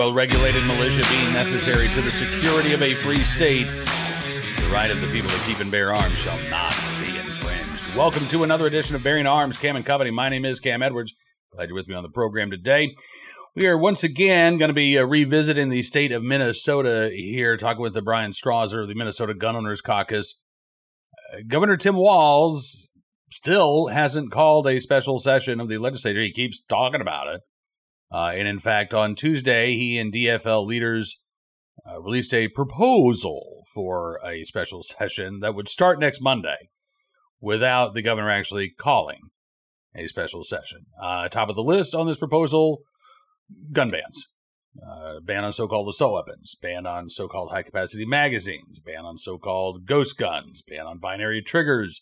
well-regulated militia being necessary to the security of a free state, the right of the people to keep and bear arms shall not be infringed. Welcome to another edition of Bearing Arms, Cam and Company. My name is Cam Edwards. Glad you're with me on the program today. We are once again going to be revisiting the state of Minnesota here, talking with Brian Strawser of the Minnesota Gun Owners Caucus. Governor Tim Walz still hasn't called a special session of the legislature. He keeps talking about it. And in fact, on Tuesday, he and DFL leaders released a proposal for a special session that would start next Monday without the governor actually calling a special session. Top of the list on this proposal, gun bans. Ban on so-called assault weapons, ban on so-called high-capacity magazines, ban on so-called ghost guns, ban on binary triggers,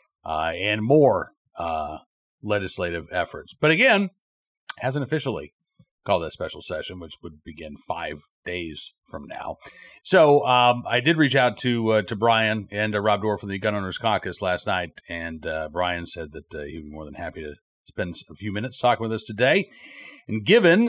and more legislative efforts. But again, hasn't officially called that special session, which would begin 5 days from now. So I did reach out to Brian and Rob Dorr from the Gun Owners Caucus last night, and Brian said that he would be more than happy to spend a few minutes talking with us today. And given,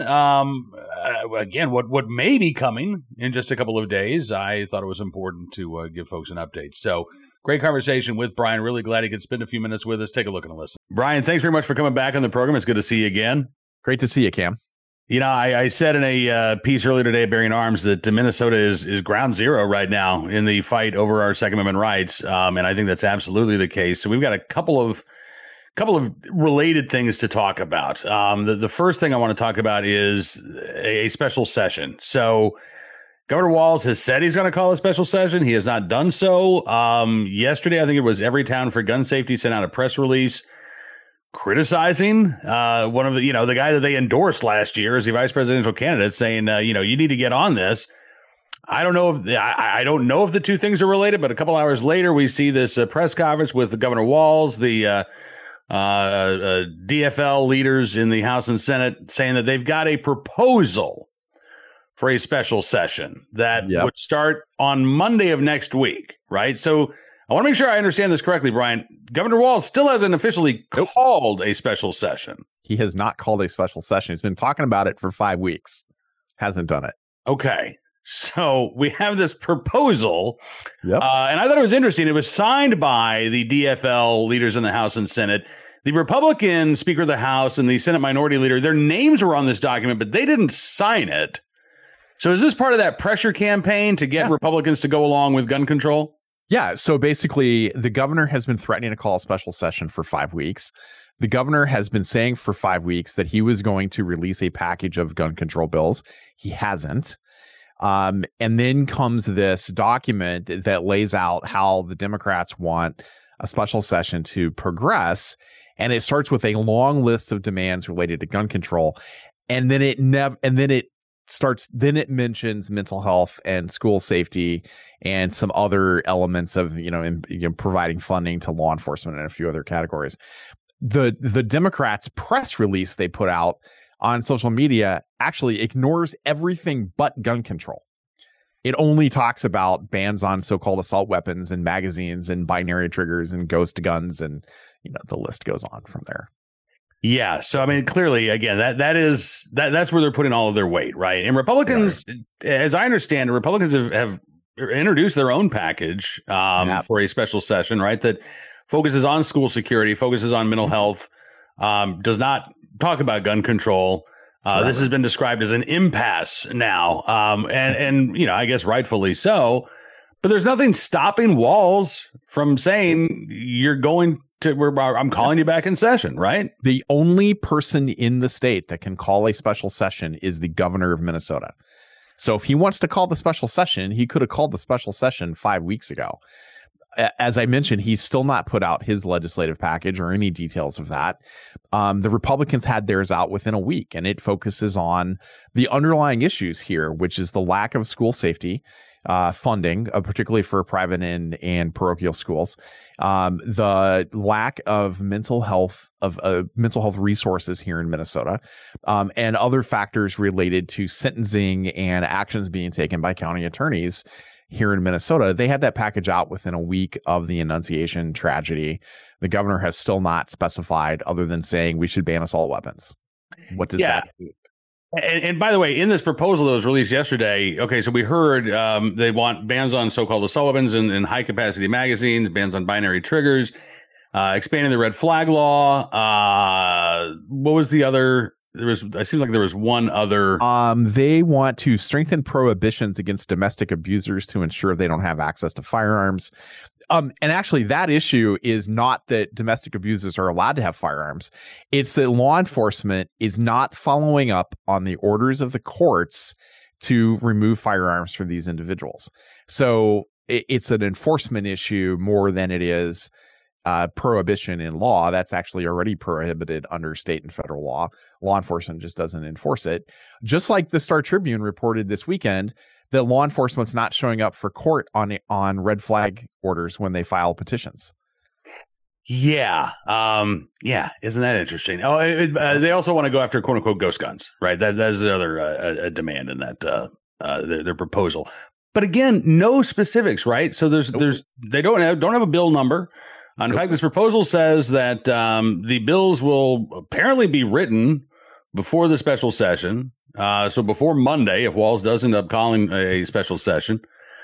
again, what may be coming in just a couple of days, I thought it was important to give folks an update. So great conversation with Brian. Really glad he could spend a few minutes with us. Take a look and listen. Brian, thanks very much for coming back on the program. It's good to see you again. Great to see you, Cam. You know, I said in a piece earlier today at Bearing Arms that Minnesota is ground zero right now in the fight over our Second Amendment rights, and I think that's absolutely the case. So we've got a couple of related things to talk about. The first thing I want to talk about is a special session. So Governor Walz has said he's going to call a special session. He has not done so. Yesterday, I think it was Everytown for Gun Safety sent out a press release criticizing one of the guy that they endorsed last year as the vice presidential candidate, saying, you need to get on this. I don't know if the two things are related, but a couple hours later, we see this press conference with Governor Walz, the DFL leaders in the House and Senate, saying that they've got a proposal for a special session that would start on Monday of next week, right? So I want to make sure I understand this correctly, Brian. Governor Walz still hasn't officially called a special session. He has not called a special session. He's been talking about it for 5 weeks. Hasn't done it. Okay. So we have this proposal, and I thought it was interesting. It was signed by the DFL leaders in the House and Senate. The Republican Speaker of the House and the Senate Minority Leader, their names were on this document, but they didn't sign it. So is this part of that pressure campaign to get Republicans to go along with gun control? Yeah. So basically, the governor has been threatening to call a special session for 5 weeks. The governor has been saying for 5 weeks that he was going to release a package of gun control bills. He hasn't. And then comes this document that lays out how the Democrats want a special session to progress. And it starts with a long list of demands related to gun control. And then it mentions mental health and school safety and some other elements of, providing funding to law enforcement and a few other categories. The Democrats' press release they put out on social media actually ignores everything but gun control. It only talks about bans on so-called assault weapons and magazines and binary triggers and ghost guns, and the list goes on from there. Yeah. So, I mean, clearly, again, that's where they're putting all of their weight, right? And Republicans, as I understand it, Republicans have introduced their own package for a special session, right? That focuses on school security, focuses on mental health, does not talk about gun control. This has been described as an impasse now, and I guess rightfully so. But there's nothing stopping Walz from saying I'm calling you back in session, right? The only person in the state that can call a special session is the governor of Minnesota. So if he wants to call the special session, he could have called the special session 5 weeks ago. As I mentioned, he's still not put out his legislative package or any details of that. The Republicans had theirs out within a week, and it focuses on the underlying issues here, which is the lack of school safety funding, particularly for private and parochial schools, the lack of mental health resources here in Minnesota, and other factors related to sentencing and actions being taken by county attorneys here in Minnesota. They had that package out within a week of the Annunciation tragedy. The governor has still not specified, other than saying we should ban assault weapons. What does that mean? And by the way, in this proposal that was released yesterday, okay, so we heard they want bans on so-called assault weapons and high-capacity magazines, bans on binary triggers, expanding the red flag law. What was the other? It seems like there was one other. They want to strengthen prohibitions against domestic abusers to ensure they don't have access to firearms. And actually, that issue is not that domestic abusers are allowed to have firearms. It's that law enforcement is not following up on the orders of the courts to remove firearms from these individuals. So it's an enforcement issue more than it is prohibition in law. That's actually already prohibited under state and federal law. Law enforcement just doesn't enforce it. Just like the Star Tribune reported this weekend that law enforcement's not showing up for court on red flag orders when they file petitions. Yeah. Isn't that interesting? Oh, they also want to go after quote unquote ghost guns, right? That is the other demand in that their proposal. But again, no specifics, right? So they don't have a bill number. In fact, this proposal says that the bills will apparently be written before the special session. So before Monday, if Walz does end up calling a special session,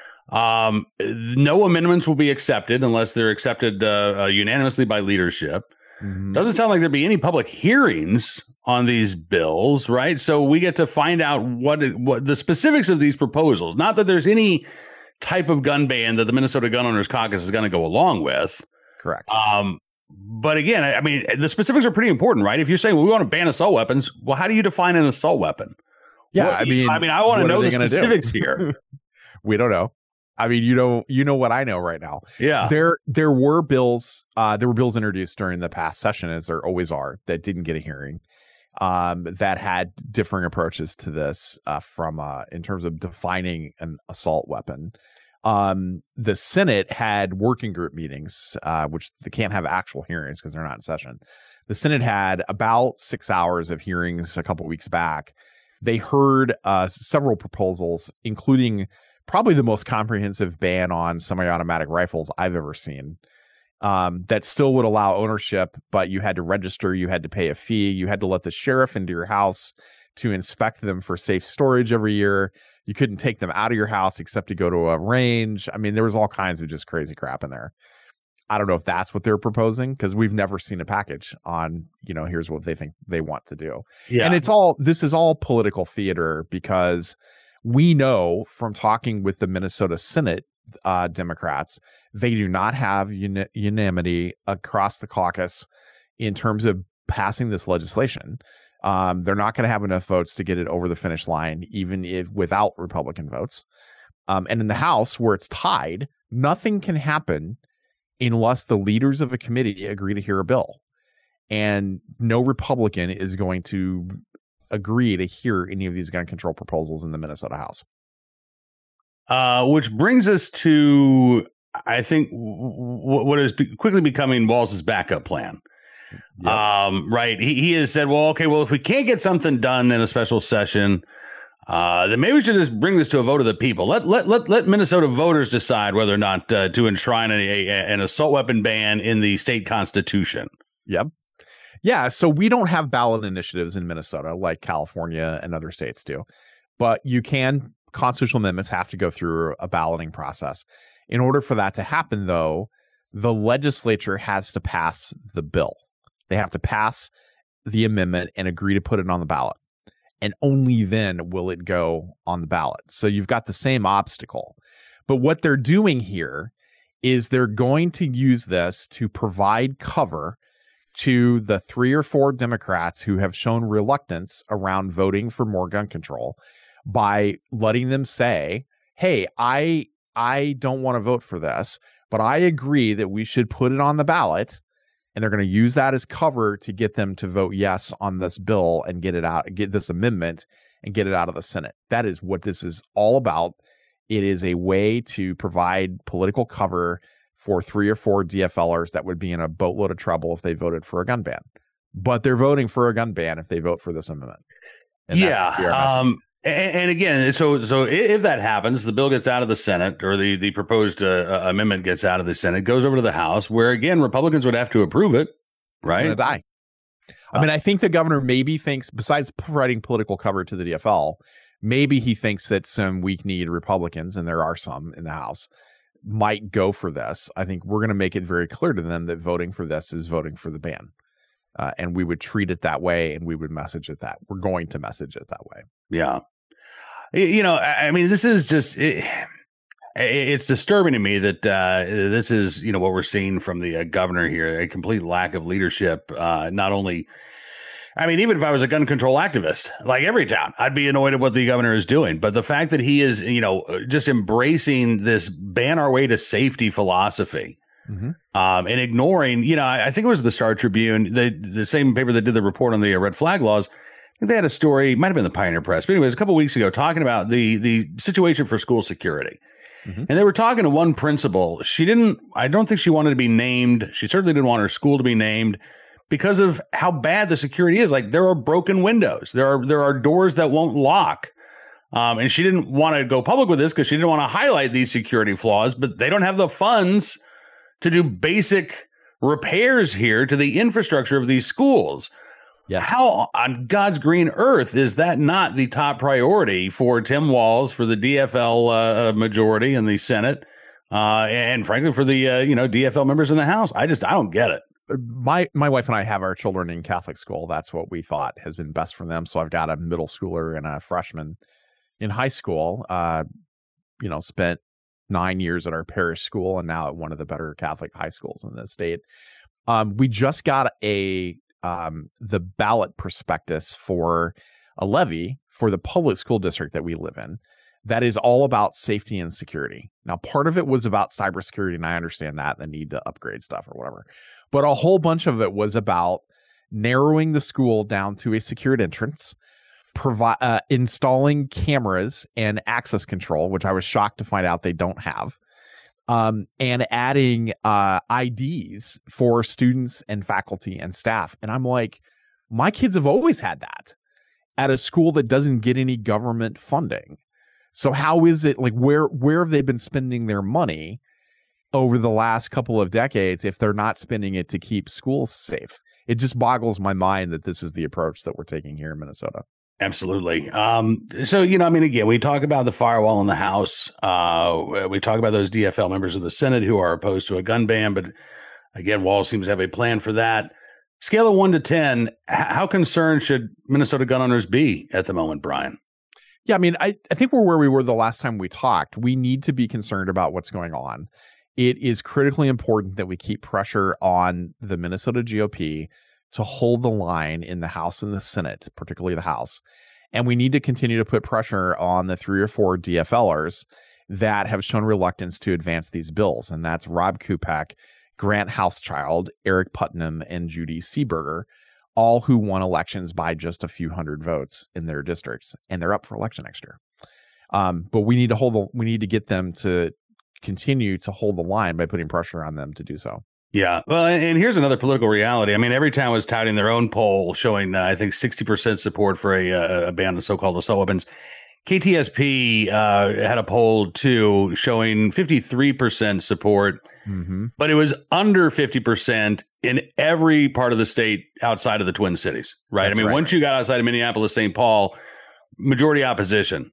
no amendments will be accepted unless they're accepted unanimously by leadership. Mm-hmm. Doesn't sound like there'd be any public hearings on these bills, right? So we get to find out what the specifics of these proposals. Not that there's any type of gun ban that the Minnesota Gun Owners Caucus is going to go along with. Correct. But again, I mean, the specifics are pretty important, right? If you're saying, well, we want to ban assault weapons, well, how do you define an assault weapon? Yeah, I want to know the specifics here. We don't know. I mean, you know what I know right now. Yeah. There were bills introduced during the past session, as there always are, that didn't get a hearing, that had differing approaches to this from in terms of defining an assault weapon. The Senate had working group meetings, which they can't have actual hearings because they're not in session. The Senate had about 6 hours of hearings a couple weeks back. They heard several proposals, including probably the most comprehensive ban on semi-automatic rifles I've ever seen, that still would allow ownership, but you had to register, you had to pay a fee, you had to let the sheriff into your house to inspect them for safe storage every year. You couldn't take them out of your house except to go to a range. I mean, there was all kinds of just crazy crap in there. I don't know if that's what they're proposing, because we've never seen a package on, here's what they think they want to do. Yeah. And this is all political theater, because we know from talking with the Minnesota Senate Democrats, they do not have unanimity across the caucus in terms of passing this legislation. They're not going to have enough votes to get it over the finish line, even if without Republican votes. And in the House, where it's tied, nothing can happen unless the leaders of a committee agree to hear a bill. And no Republican is going to agree to hear any of these gun control proposals in the Minnesota House. Which brings us to, I think, what is quickly becoming Walz's backup plan. Yep. Right. He has said, well, if we can't get something done in a special session, then maybe we should just bring this to a vote of the people. Let Minnesota voters decide whether or not to enshrine an assault weapon ban in the state constitution. Yep. Yeah. So we don't have ballot initiatives in Minnesota like California and other states do, but constitutional amendments have to go through a balloting process. In order for that to happen, though, the legislature has to pass the bill. They have to pass the amendment and agree to put it on the ballot. And only then will it go on the ballot. So you've got the same obstacle. But what they're doing here is they're going to use this to provide cover to the 3 or 4 Democrats who have shown reluctance around voting for more gun control by letting them say, hey, I don't want to vote for this, but I agree that we should put it on the ballot. And they're going to use that as cover to get them to vote yes on this bill and get this amendment and get it out of the Senate. That is what this is all about. It is a way to provide political cover for 3 or 4 DFLers that would be in a boatload of trouble if they voted for a gun ban. But they're voting for a gun ban if they vote for this amendment. And and again, so if that happens, the bill gets out of the Senate, or the proposed amendment gets out of the Senate, goes over to the House, where again Republicans would have to approve it, right? It's gonna die. I mean, I think the governor maybe thinks, besides providing political cover to the DFL, maybe he thinks that some weak-kneed Republicans, and there are some in the House, might go for this. I think we're going to make it very clear to them that voting for this is voting for the ban. And we would treat it that way, and we would message it that. We're going to message it that way. Yeah. You know, I mean, this is just... It's disturbing to me that this is, you know, what we're seeing from the governor here, a complete lack of leadership. Not only, I mean, even if I was a gun control activist, like every town, I'd be annoyed at what the governor is doing. But the fact that he is, you know, just embracing this ban our way to safety philosophy and ignoring, you know, I think it was the Star Tribune, the same paper that did the report on the red flag laws. I think they had a story, might have been the Pioneer Press, but anyways, a couple of weeks ago, talking about the situation for school security. And they were talking to one principal. I don't think she wanted to be named. She certainly didn't want her school to be named because of how bad the security is. Like, there are broken windows. There are doors that won't lock. And she didn't want to go public with this because she didn't want to highlight these security flaws, but they don't have the funds to do basic repairs here to the infrastructure of these schools. Yeah. How on God's green earth is that not the top priority for Tim Walz, for the DFL majority in the Senate, and frankly for the DFL members in the House? I don't get it. My wife and I have our children in Catholic school. That's what we thought has been best for them. So I've got a middle schooler and a freshman in high school. Spent 9 years at our parish school and now at one of the better Catholic high schools in the state. We just got the ballot prospectus for a levy for the public school district that we live in that is all about safety and security. Now, part of it was about cybersecurity, and I understand that, the need to upgrade stuff or whatever. But a whole bunch of it was about narrowing the school down to a secured entrance, installing cameras and access control, which I was shocked to find out they don't have. And adding IDs for students and faculty and staff. And I'm like, my kids have always had that at a school that doesn't get any government funding. So how is it, like, where have they been spending their money over the last couple of decades if they're not spending it to keep schools safe? It just boggles my mind that this is the approach that we're taking here in Minnesota. Absolutely. So, I mean, again, we talk about the firewall in the House. We talk about those DFL members of the Senate who are opposed to a gun ban. But again, Walz seems to have a plan for that. Scale of 1 to 10, how concerned should Minnesota gun owners be at the moment, Brian? Yeah, I mean, I think we're where we were the last time we talked. We need to be concerned about what's going on. It is critically important that we keep pressure on the Minnesota GOP to hold the line in the House and the Senate, particularly the House. And we need to continue to put pressure on the 3 or 4 DFLers that have shown reluctance to advance these bills. And that's Rob Kupek, Grant Housechild, Eric Putnam, and Judy Seeberger, all who won elections by just a few hundred votes in their districts. And they're up for election next year. But we need to get them to continue to hold the line by putting pressure on them to do so. Yeah. Well, and here's another political reality. I mean, every town was touting their own poll showing, I think, 60% support for a ban on so-called assault weapons. KTSP had a poll, too, showing 53% support, but it was under 50% in every part of the state outside of the Twin Cities, right? That's once you got outside of Minneapolis, St. Paul, majority opposition.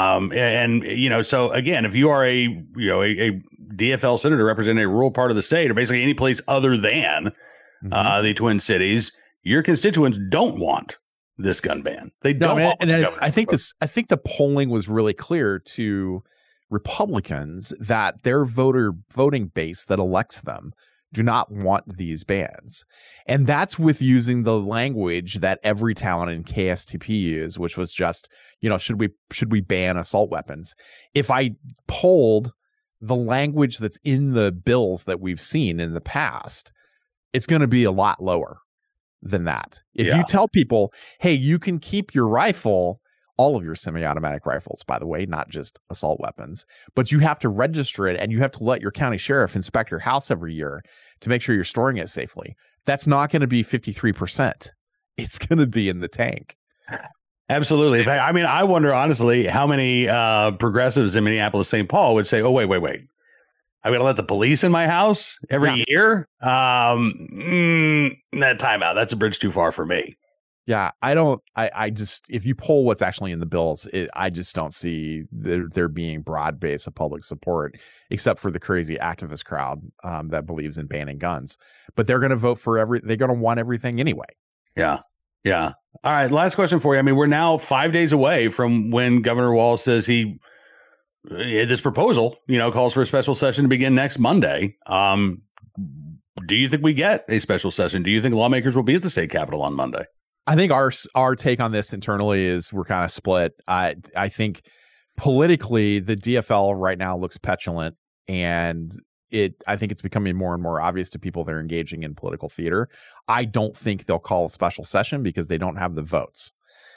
So again, if you are a DFL senator representing a rural part of the state, or basically any place other than the Twin Cities, your constituents don't want this gun ban. They don't. I think the polling was really clear to Republicans that their voting base that elects them do not want these bans. And that's with using the language that every town in KSTP used, which was just, should we ban assault weapons? If I polled the language that's in the bills that we've seen in the past, it's going to be a lot lower than that. If you tell people, hey, you can keep your rifle, all of your semi-automatic rifles, by the way, not just assault weapons, but you have to register it and you have to let your county sheriff inspect your house every year to make sure you're storing it safely. That's not going to be 53%. It's going to be in the tank. Absolutely. In fact, I wonder, honestly, how many progressives in Minneapolis, St. Paul would say, oh, wait. I'm going to let the police in my house every year. That timeout, that's a bridge too far for me. Yeah, I just, if you poll what's actually in the bills, I just don't see there being broad base of public support, except for the crazy activist crowd that believes in banning guns. But they're going to vote for they're going to want everything anyway. Yeah. Yeah. All right. Last question for you. I mean, we're now 5 days away from when Governor Walz says this proposal, calls for a special session to begin next Monday. Do you think we get a special session? Do you think lawmakers will be at the state capitol on Monday? I think our take on this internally is we're kind of split. I think politically the DFL right now looks petulant, and I think it's becoming more and more obvious to people that are engaging in political theater. I don't think they'll call a special session because they don't have the votes.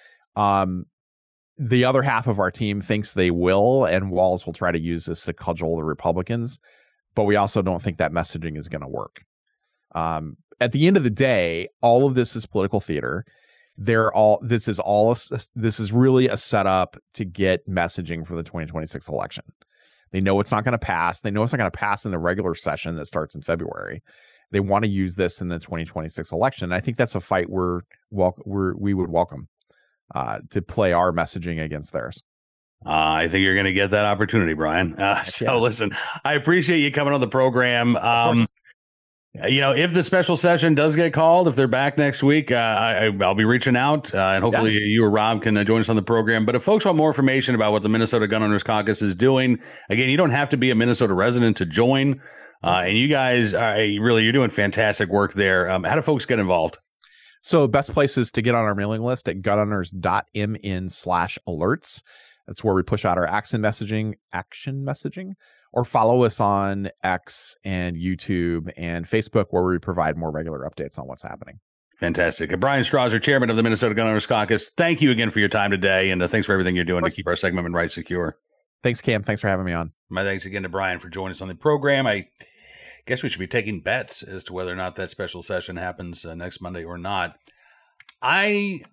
The other half of our team thinks they will, and Walz will try to use this to cudgel the Republicans, but we also don't think that messaging is going to work. At the end of the day, all of this is political theater. This is really a setup to get messaging for the 2026 election. They know it's not going to pass. They know it's not going to pass in the regular session that starts in February. They want to use this in the 2026 election. And I think that's a fight we would welcome to play our messaging against theirs. I think you're going to get that opportunity, Brian. Listen, I appreciate you coming on the program. If the special session does get called, if they're back next week, I'll be reaching out and hopefully you or Rob can join us on the program. But if folks want more information about what the Minnesota Gun Owners Caucus is doing, again, you don't have to be a Minnesota resident to join. And you guys you're doing fantastic work there. How do folks get involved? So best place is to get on our mailing list at gunowners.mn/alerts. That's where we push out our action messaging, or follow us on X and YouTube and Facebook, where we provide more regular updates on what's happening. Fantastic. Brian Strawser, chairman of the Minnesota Gun Owners Caucus, thank you again for your time today, and thanks for everything you're doing to keep our Second Amendment rights secure. Thanks, Cam. Thanks for having me on. My thanks again to Brian for joining us on the program. I guess we should be taking bets as to whether or not that special session happens next Monday or not. I'm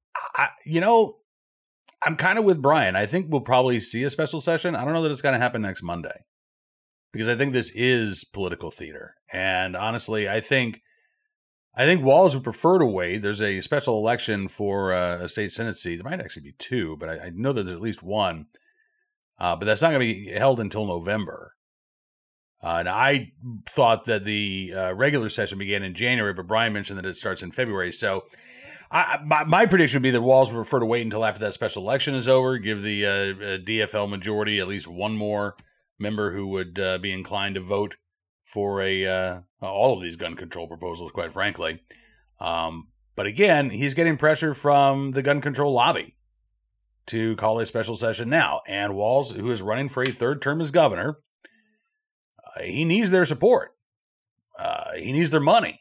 kind of with Brian. I think we'll probably see a special session. I don't know that it's going to happen next Monday, because I think this is political theater. And honestly, I think Walz would prefer to wait. There's a special election for a state Senate seat. There might actually be two, but I know that there's at least one. But that's not going to be held until November. And I thought that the regular session began in January, but Brian mentioned that it starts in February. So my prediction would be that Walz would prefer to wait until after that special election is over, give the DFL majority at least one more member who would be inclined to vote for all of these gun control proposals, quite frankly. But again, he's getting pressure from the gun control lobby to call a special session now. And Walz, who is running for a third term as governor, he needs their support. He needs their money.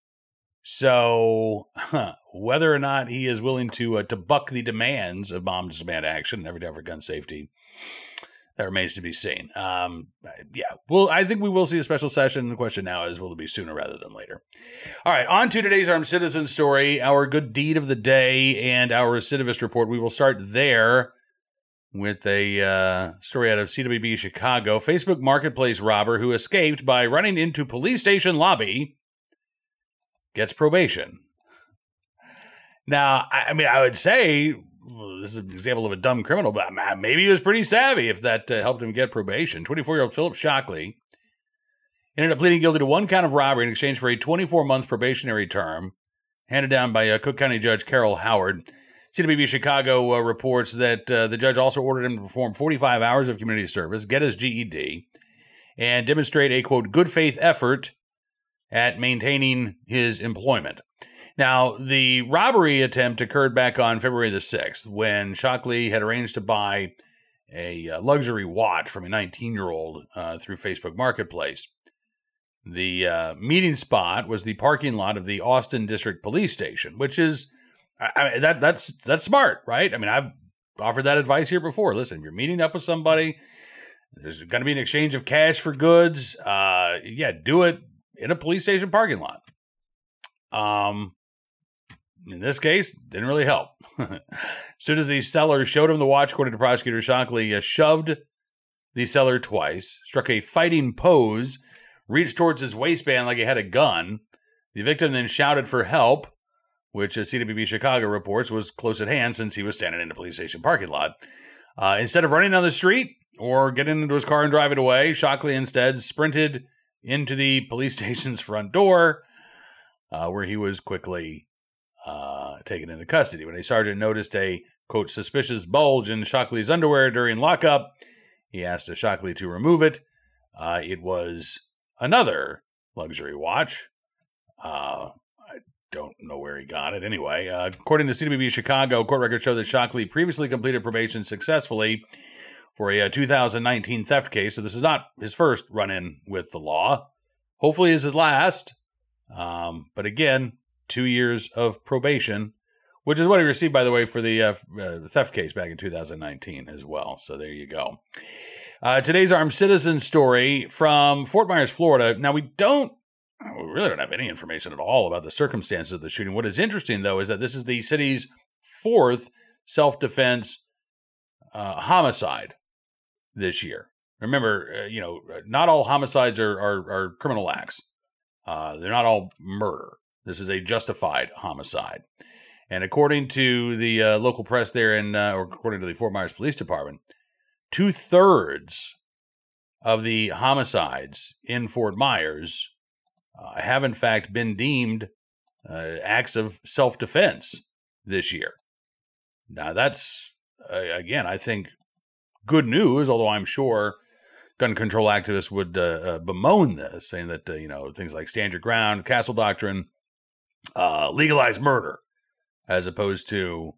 So whether or not he is willing to buck the demands of Moms Demand Action and Every Day for Gun Safety, that remains to be seen. Well, I think we will see a special session. The question now is, will it be sooner rather than later? All right, on to today's Armed Citizen story, our good deed of the day and our recidivist report. We will start there with a story out of CWB Chicago. Facebook Marketplace robber who escaped by running into police station lobby gets probation. Now, I mean, I would say this is an example of a dumb criminal, but maybe he was pretty savvy if that helped him get probation. 24-year-old Philip Shockley ended up pleading guilty to one count of robbery in exchange for a 24-month probationary term handed down by Cook County Judge Carol Howard. CWB Chicago reports that the judge also ordered him to perform 45 hours of community service, get his GED, and demonstrate a, quote, good faith effort at maintaining his employment. Now, the robbery attempt occurred back on February the 6th when Shockley had arranged to buy a luxury watch from a 19-year-old through Facebook Marketplace. The meeting spot was the parking lot of the Austin District Police Station, which is that's smart, right? I mean, I've offered that advice here before. Listen, if you're meeting up with somebody, there's going to be an exchange of cash for goods. Do it in a police station parking lot. In this case, didn't really help. As soon as the seller showed him the watch, according to prosecutor, Shockley shoved the seller twice, struck a fighting pose, reached towards his waistband like he had a gun. The victim then shouted for help, which CWB Chicago reports was close at hand since he was standing in the police station parking lot. Instead of running down the street or getting into his car and driving away, Shockley instead sprinted into the police station's front door, where he was quickly taken into custody. When a sergeant noticed a, quote, suspicious bulge in Shockley's underwear during lockup, he asked Shockley to remove it. It was another luxury watch. I don't know where he got it anyway. According to CWB Chicago, court records show that Shockley previously completed probation successfully for a 2019 theft case. So this is not his first run-in with the law. Hopefully it's his last. But again, 2 years of probation, which is what he received, by the way, for the theft case back in 2019 as well. So there you go. Today's armed citizen story from Fort Myers, Florida. Now, we really don't have any information at all about the circumstances of the shooting. What is interesting, though, is that this is the city's fourth self-defense homicide this year. Remember, not all homicides are criminal acts. They're not all murder. This is a justified homicide. And according to the local press there, or according to the Fort Myers Police Department, 2/3 of the homicides in Fort Myers have in fact been deemed acts of self-defense this year. Now that's, again, I think good news, although I'm sure gun control activists would bemoan this, saying that, things like stand your ground, castle doctrine, legalize murder, as opposed to,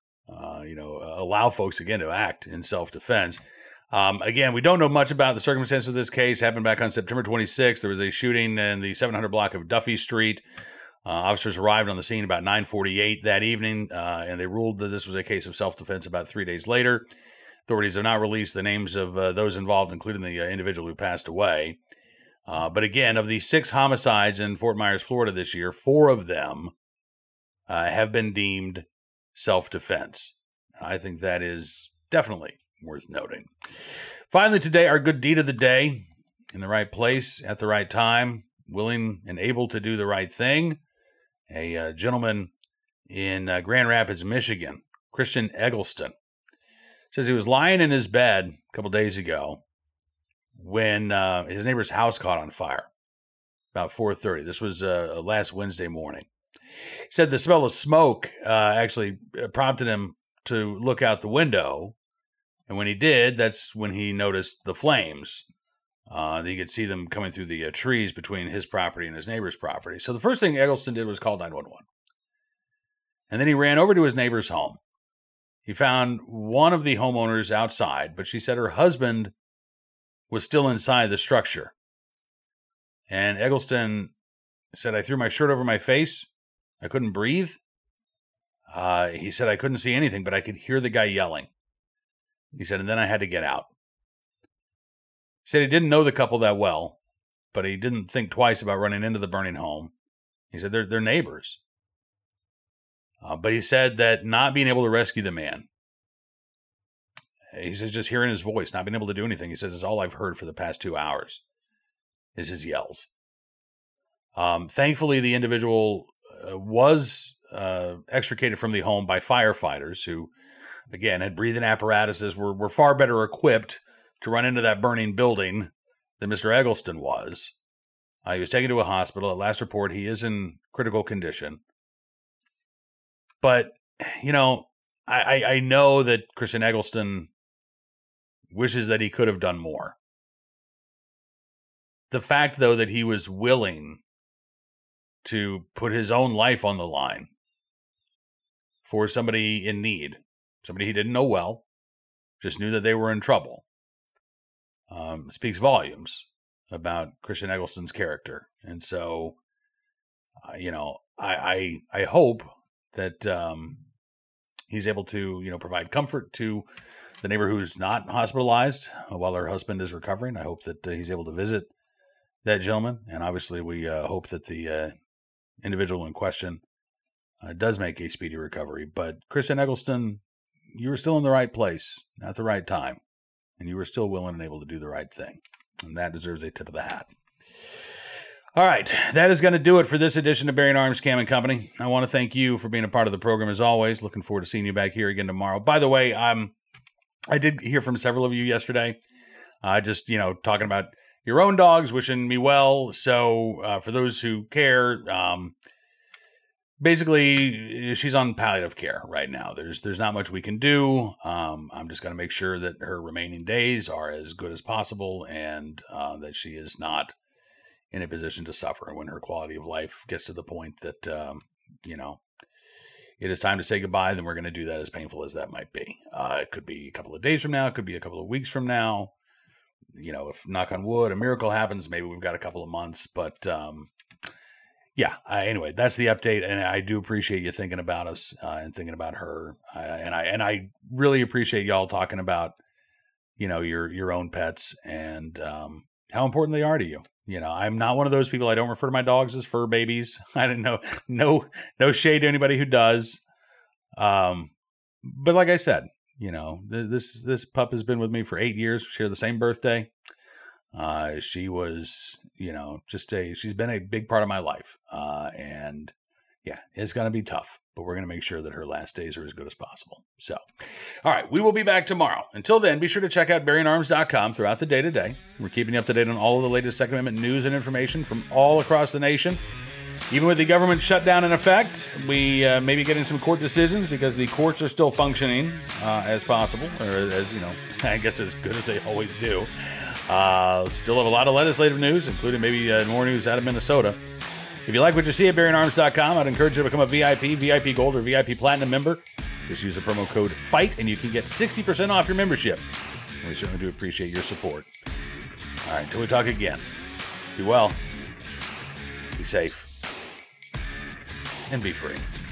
allow folks, again, to act in self-defense. Again, we don't know much about the circumstances of this case. Happened back on September 26th. There was a shooting in the 700 block of Duffy Street. Officers arrived on the scene about 9:48 that evening, and they ruled that this was a case of self-defense about 3 days later. Authorities have not released the names of those involved, including the individual who passed away. But again, of the 6 homicides in Fort Myers, Florida this year, 4 of them have been deemed self-defense. I think that is definitely worth noting. Finally, today, our good deed of the day. In the right place, at the right time, willing and able to do the right thing. A gentleman in Grand Rapids, Michigan, Christian Eggleston, says he was lying in his bed a couple days ago when his neighbor's house caught on fire about 4:30. This was last Wednesday morning. He said the smell of smoke actually prompted him to look out the window. And when he did, that's when he noticed the flames. He could see them coming through the trees between his property and his neighbor's property. So the first thing Eggleston did was call 911. And then he ran over to his neighbor's home. He found one of the homeowners outside, but she said her husband was still inside the structure. And Eggleston said, I threw my shirt over my face. I couldn't breathe. He said, I couldn't see anything, but I could hear the guy yelling. He said, and then I had to get out. He said he didn't know the couple that well, but he didn't think twice about running into the burning home. He said they're neighbors. But he said that not being able to rescue the man, he says just hearing his voice, not being able to do anything, he says is all I've heard for the past 2 hours is his yells. Thankfully, the individual was extricated from the home by firefighters who, again, had breathing apparatuses, were far better equipped to run into that burning building than Mr. Eggleston was. He was taken to a hospital. At last report, he is in critical condition. But, I know that Christian Eggleston wishes that he could have done more. The fact, though, that he was willing to put his own life on the line for somebody in need, somebody he didn't know well, just knew that they were in trouble, speaks volumes about Christian Eggleston's character. And so, I hope that he's able to, provide comfort to the neighbor who's not hospitalized while her husband is recovering. I hope that he's able to visit that gentleman. And obviously, we hope that the individual in question does make a speedy recovery. But Christian Eggleston, you were still in the right place at the right time. and you were still willing and able to do the right thing. And that deserves a tip of the hat. All right, that is going to do it for this edition of Bearing Arms Cam & Company. I want to thank you for being a part of the program as always. Looking forward to seeing you back here again tomorrow. By the way, I did hear from several of you yesterday, just, talking about your own dogs, wishing me well. So for those who care, basically she's on palliative care right now. There's not much we can do. I'm just going to make sure that her remaining days are as good as possible, and that she is not in a position to suffer. And when her quality of life gets to the point that, it is time to say goodbye, then we're going to do that, as painful as that might be. It could be a couple of days from now. It could be a couple of weeks from now. If, knock on wood, a miracle happens, maybe we've got a couple of months. But anyway, that's the update. And I do appreciate you thinking about us and thinking about her. And I really appreciate y'all talking about, your own pets and how important they are to you. I'm not one of those people. I don't refer to my dogs as fur babies. I don't know. No shade to anybody who does. But like I said, this pup has been with me for 8 years. We share the same birthday. She was, she's been a big part of my life. And yeah, it's going to be tough, but we're going to make sure that her last days are as good as possible. So, all right, we will be back tomorrow. Until then, be sure to check out BearingArms.com throughout the day today. We're keeping you up to date on all of the latest Second Amendment news and information from all across the nation. Even with the government shutdown in effect, we may be getting some court decisions because the courts are still functioning as possible, or as, I guess as good as they always do. Still have a lot of legislative news, including maybe more news out of Minnesota. If you like what you see at BearingArms.com, I'd encourage you to become a VIP, VIP Gold, or VIP Platinum member. Just use the promo code FIGHT, and you can get 60% off your membership. And we certainly do appreciate your support. All right, until we talk again, be well, be safe, and be free.